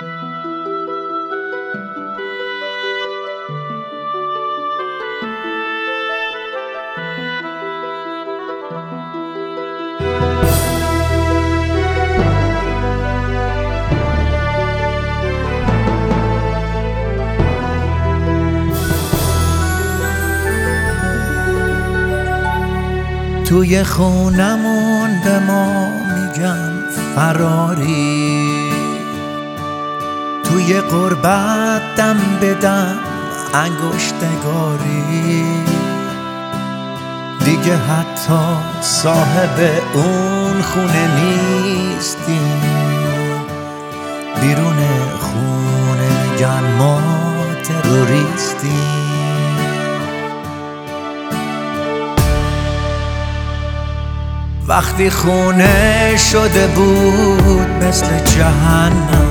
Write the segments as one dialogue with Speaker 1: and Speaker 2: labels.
Speaker 1: توی خونمون به ما میگن فراری، توی غربت دم به دم انگشتگاری، دیگه حتی صاحب اون خونه نیستیم، بیرون خونه میگن ما تروریستیم. وقتی خونه شده بود مثل جهنم،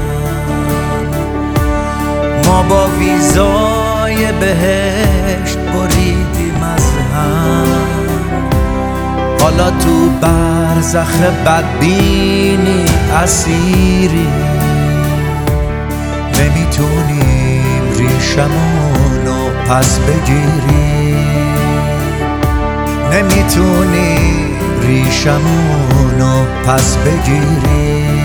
Speaker 1: ما با ویزای بهشت بریدیم از هم، حالا تو برزخ بدبینی اسیری، نمیتونیم ریشمونو پس بگیریم، نمیتونیم ریشمونو پس بگیریم.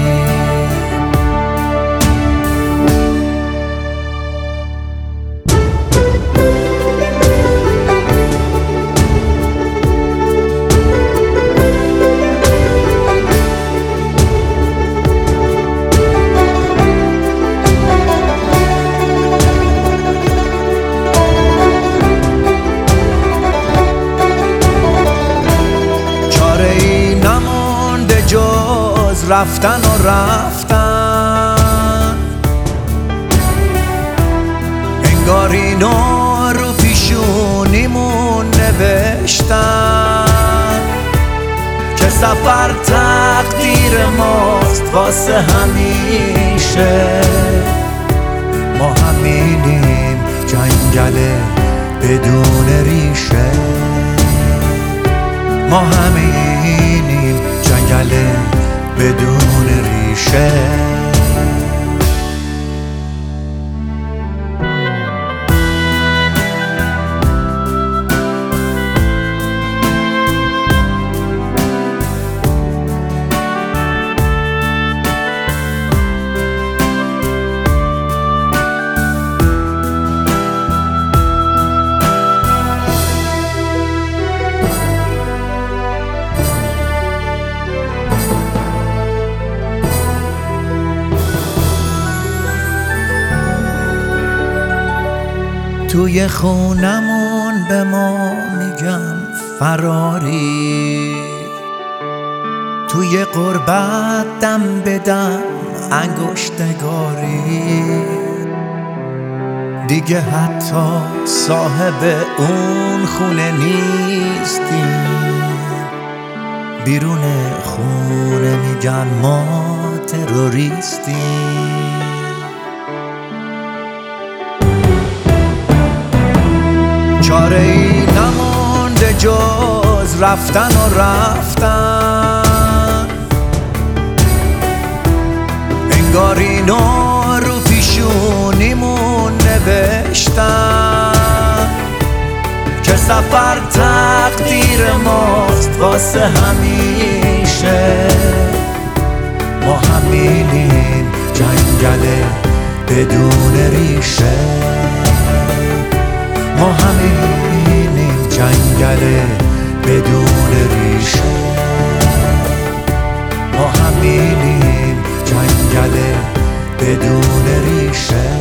Speaker 1: رفتن و رفتن، انگار اینو رو پیشونیمون نوشتن که سفر تقدیر ماست واسه همیشه، ما همینیم جنگل بدون ریشه، ما همینیم جنگل بدون ریشه. توی خونمون به ما میگن فراری، توی غربت دم به دم انگشتگاری، دیگه حتی صاحب اون خونه نیستیم، بیرون خونه میگن ما تروریستیم. چاره ای نمونده جز رفتن و رفتن، انگار اینو رو پیشونیمون نوشتن که سفر تقدیر ماست واسه همیشه، ما همینیم جنگل بدون ریشه، ما همینیم جنگل بدون ریشه، ما همینیم جنگل بدون ریشه.